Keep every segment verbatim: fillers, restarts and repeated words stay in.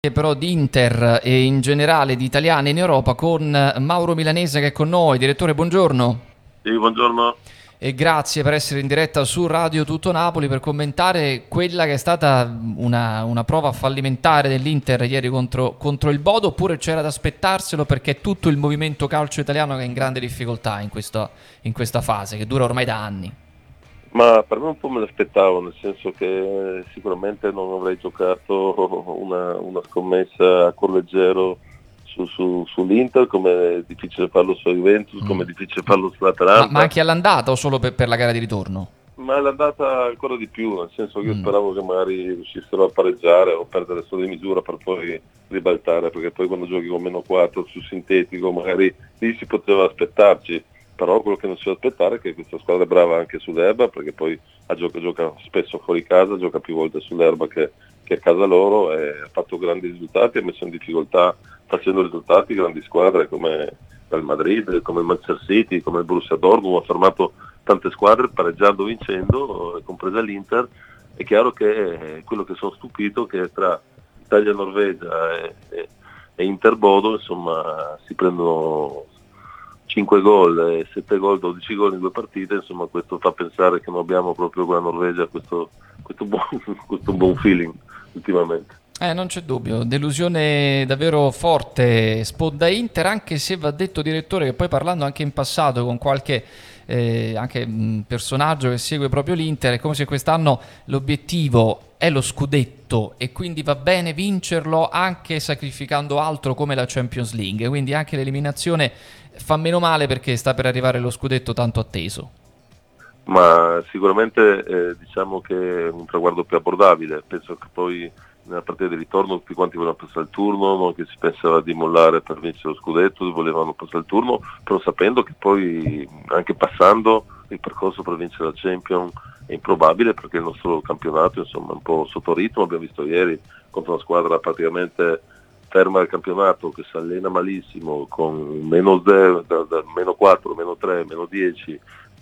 Però di Inter e in generale di italiane in Europa con Mauro Milanese che è con noi. Direttore, buongiorno. Sì, buongiorno. E grazie per essere in diretta su Radio Tutto Napoli per commentare quella che è stata una, una prova fallimentare dell'Inter ieri contro, contro il Bodo, oppure c'era da aspettarselo perché è tutto il movimento calcio italiano che è in grande difficoltà in, questo, in questa fase che dura ormai da anni? Ma per me un po' me l'aspettavo, nel senso che sicuramente non avrei giocato una, una scommessa a cuor leggero su, su, sull'Inter, come è difficile farlo su Juventus, Mm. come è difficile farlo Ma, ma sull'Atalanta. anche all'andata o solo per, per la gara di ritorno? Ma è andata ancora di più, nel senso che io Mm. speravo che magari riuscissero a pareggiare o perdere solo di misura per poi ribaltare, perché poi quando giochi con meno quattro sul sintetico magari lì si poteva aspettarci, però quello che non si può aspettare è che questa squadra è brava anche sull'erba, perché poi a gioca, gioca spesso fuori casa, gioca più volte sull'erba che, che a casa loro, e ha fatto grandi risultati, ha messo in difficoltà facendo risultati grandi squadre come il Madrid, come il Manchester City, come il Borussia Dortmund, ha fermato tante squadre pareggiando, vincendo, compresa l'Inter. È chiaro che eh, quello che sono stupito che tra Italia, Norvegia e, e, e Inter Bodo, insomma, si prendono cinque gol e sette gol, dodici gol in due partite, insomma questo fa pensare che non abbiamo proprio con la Norvegia questo, questo, buon, questo buon feeling ultimamente. Eh, non c'è dubbio, delusione davvero forte, sponda Inter, anche se va detto, direttore, che poi parlando anche in passato con qualche eh, anche, mh, personaggio che segue proprio l'Inter, è come se quest'anno l'obiettivo è lo scudetto e quindi va bene vincerlo anche sacrificando altro come la Champions League, quindi anche l'eliminazione fa meno male perché sta per arrivare lo scudetto tanto atteso. Ma sicuramente eh, diciamo che è un traguardo più abbordabile, penso che poi nella partita di ritorno tutti quanti volevano passare il turno, non che si pensava di mollare per vincere lo scudetto, volevano passare il turno, però sapendo che poi anche passando il percorso per vincere la Champions è improbabile, perché il nostro campionato insomma è un po' sotto ritmo, abbiamo visto ieri contro una squadra praticamente ferma al campionato che si allena malissimo con meno zero, da, da, meno quattro, meno tre, meno dieci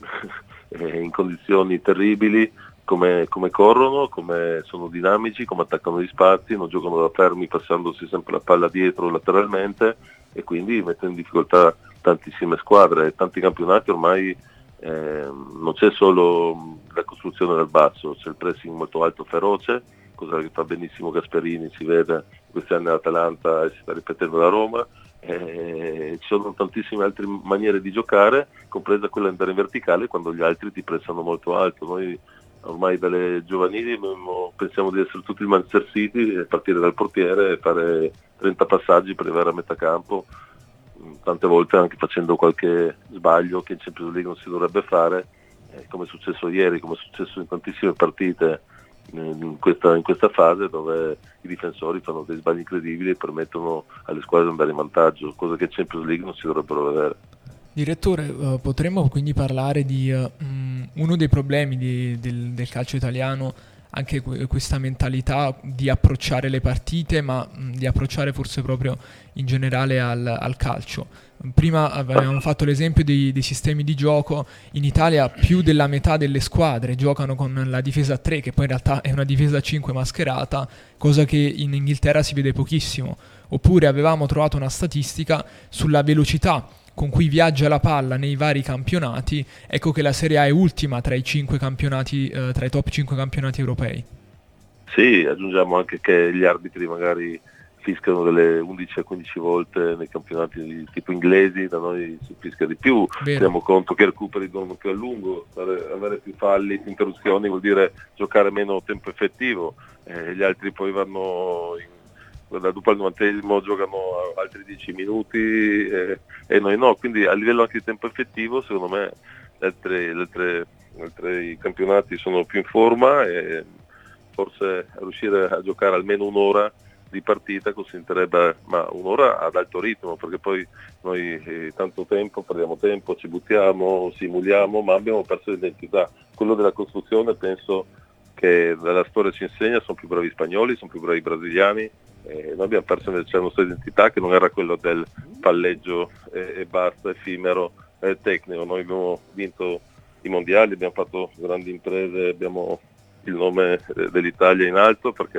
in condizioni terribili, come, come corrono, come sono dinamici, come attaccano gli spazi, non giocano da fermi passandosi sempre la palla dietro lateralmente, e quindi mettono in difficoltà tantissime squadre. Tanti campionati ormai eh, non c'è solo la costruzione del basso, c'è il pressing molto alto feroce, cosa che fa benissimo Gasperini, si vede in questi anni all'Atalanta e si sta ripetendo da Roma. Eh, ci sono tantissime altre maniere di giocare, compresa quella di andare in verticale quando gli altri ti pressano molto alto. Noi ormai dalle giovanili pensiamo di essere tutti il Manchester City e partire dal portiere e fare trenta passaggi per arrivare a metà campo, tante volte anche facendo qualche sbaglio che in Champions League non si dovrebbe fare, eh, come è successo ieri, come è successo in tantissime partite in questa, in questa fase, dove i difensori fanno dei sbagli incredibili e permettono alle squadre di andare in vantaggio, cosa che in Champions League non si dovrebbero vedere. Direttore, uh, potremmo quindi parlare di uh, um, uno dei problemi di, del, del calcio italiano, anche que- questa mentalità di approcciare le partite, ma mh, di approcciare forse proprio in generale al, al calcio. Prima avevamo fatto l'esempio dei, dei sistemi di gioco. In Italia più della metà delle squadre giocano con la difesa a tre, che poi in realtà è una difesa a cinque mascherata, cosa che in Inghilterra si vede pochissimo. Oppure avevamo trovato una statistica sulla velocità con cui viaggia la palla nei vari campionati. Ecco che la Serie A è ultima tra i cinque campionati, eh, tra i top cinque campionati europei. Sì, aggiungiamo anche che gli arbitri magari fiscano delle undici a quindici volte nei campionati di tipo inglesi, da noi si fischia di più. Vero. Teniamo conto che i recuperi durano più a lungo, stare, avere più falli, più interruzioni vuol dire giocare meno tempo effettivo, eh, gli altri poi vanno in dopo al novantesimo giocano altri dieci minuti eh, e noi no, quindi a livello anche di tempo effettivo secondo me gli altri, gli altri, gli altri campionati sono più in forma, e forse riuscire a giocare almeno un'ora di partita consentirebbe, ma un'ora ad alto ritmo, perché poi noi eh, tanto tempo, perdiamo tempo, ci buttiamo, simuliamo, ma abbiamo perso l'identità. Quello della costruzione penso che dalla storia ci insegna, sono più bravi gli spagnoli, sono più bravi i brasiliani. Eh, noi abbiamo perso invece la nostra identità, che non era quello del palleggio e, e basta, effimero, eh, tecnico. Noi abbiamo vinto i mondiali, abbiamo fatto grandi imprese, abbiamo il nome eh, dell'Italia in alto, perché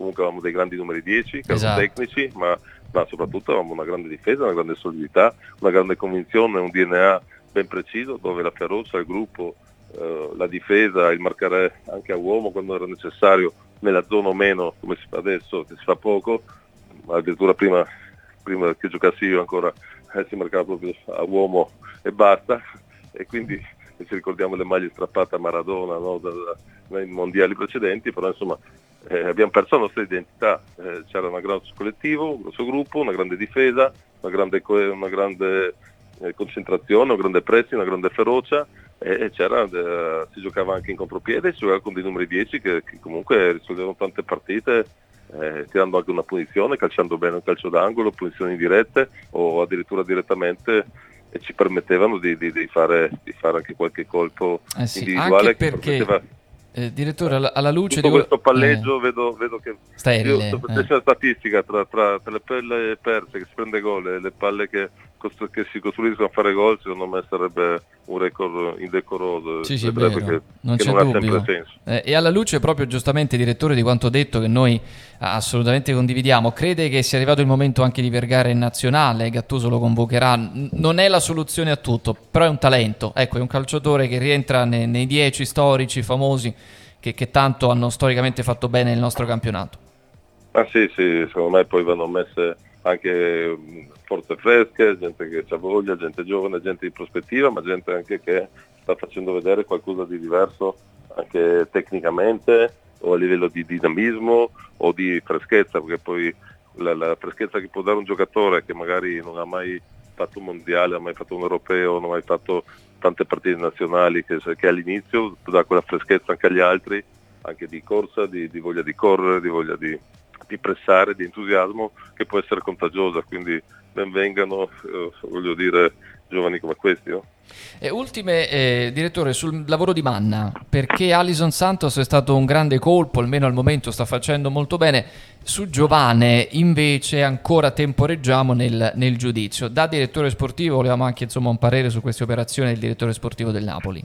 comunque avevamo dei grandi numeri dieci, che esatto. erano tecnici, ma, ma soprattutto avevamo una grande difesa, una grande solidità, una grande convinzione, un D N A ben preciso, dove la ferocia, il gruppo, eh, la difesa, il marcare anche a uomo quando era necessario, nella zona o meno, come si fa adesso, che si fa poco, ma addirittura prima, prima che giocassi io ancora eh, si marcava proprio a uomo e basta, e quindi ci ricordiamo le maglie strappate a Maradona, no, da, da, nei mondiali precedenti, però insomma eh, abbiamo perso la nostra identità, eh, c'era un grosso collettivo, un grosso gruppo, una grande difesa, una grande, una grande eh, concentrazione, un grande pressing, una grande ferocia, e, e c'era, eh, si giocava anche in contropiede, si giocava con dei numeri dieci che, che comunque risolvevano tante partite, eh, tirando anche una punizione, calciando bene un calcio d'angolo, punizioni dirette o addirittura direttamente, e ci permettevano di, di, di, fare, di fare anche qualche colpo eh sì, individuale anche perché, che permetteva... eh, direttore, alla, alla luce tutto di questo palleggio eh, vedo, vedo che sterile, io, eh. c'è statistica tra, tra, tra le palle perse che si prende gol e le palle che, costru- che si costruiscono a fare gol, secondo me sarebbe un record indecoroso, sì, sì, vero. Che, non, che non ha sempre senso. Eh, e alla luce proprio giustamente, direttore, di quanto detto, che noi assolutamente condividiamo, crede che sia arrivato il momento anche di Vergara in nazionale? Gattuso lo convocherà, N- non è la soluzione a tutto, però è un talento, ecco, è un calciatore che rientra nei, nei dieci storici famosi che, che tanto hanno storicamente fatto bene nel nostro campionato. Ah sì, sì, secondo me poi vanno messe anche forze fresche, gente che ha voglia, gente giovane, gente di prospettiva, ma gente anche che sta facendo vedere qualcosa di diverso anche tecnicamente o a livello di dinamismo o di freschezza, perché poi la, la freschezza che può dare un giocatore che magari non ha mai fatto un mondiale, non ha mai fatto un europeo, non ha mai fatto tante partite nazionali, che, che all'inizio dà quella freschezza anche agli altri, anche di corsa, di, di voglia di correre, di voglia di, di pressare, di entusiasmo, che può essere contagiosa, quindi ben vengano, eh, voglio dire, giovani come questi. No? E ultime, eh, direttore, sul lavoro di Manna, perché Alison Santos è stato un grande colpo, almeno al momento sta facendo molto bene, su Giovane invece ancora temporeggiamo nel, nel giudizio. Da direttore sportivo volevamo anche insomma un parere su queste operazioni del direttore sportivo del Napoli.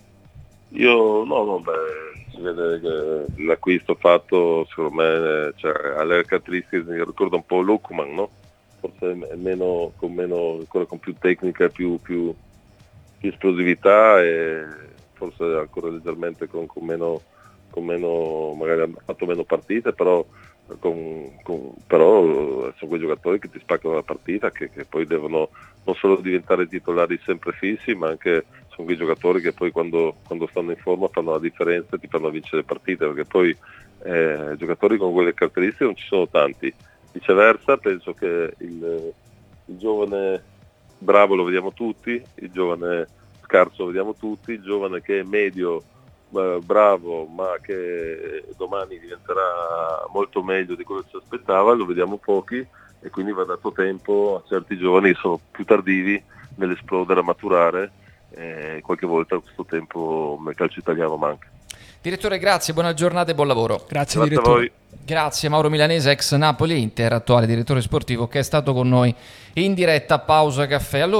Io no, no, beh, si vede che l'acquisto fatto secondo me cioè, ha le caratteristiche, mi ricorda un po' Lukman, no? Forse è meno, con meno, ancora con più tecnica, più, più, più esplosività e forse ancora leggermente con, con meno, con meno, magari ha fatto meno partite, però, con, con, però sono quei giocatori che ti spaccano la partita, che, che poi devono non solo diventare titolari sempre fissi, ma anche sono quei giocatori che poi quando, quando stanno in forma fanno la differenza e ti fanno vincere le partite, perché poi eh, giocatori con quelle caratteristiche non ci sono tanti. Viceversa penso che il, il giovane bravo lo vediamo tutti, il giovane scarso lo vediamo tutti, il giovane che è medio eh, bravo ma che domani diventerà molto meglio di quello che si aspettava lo vediamo pochi, e quindi va dato tempo a certi giovani che sono più tardivi nell'esplodere, a maturare, e qualche volta questo tempo nel calcio italiano manca. Direttore, grazie, buona giornata e buon lavoro. Grazie, grazie direttore. a voi. Grazie Mauro Milanese, ex Napoli Inter, attuale direttore sportivo, che è stato con noi in diretta a Pausa Caffè. Allora,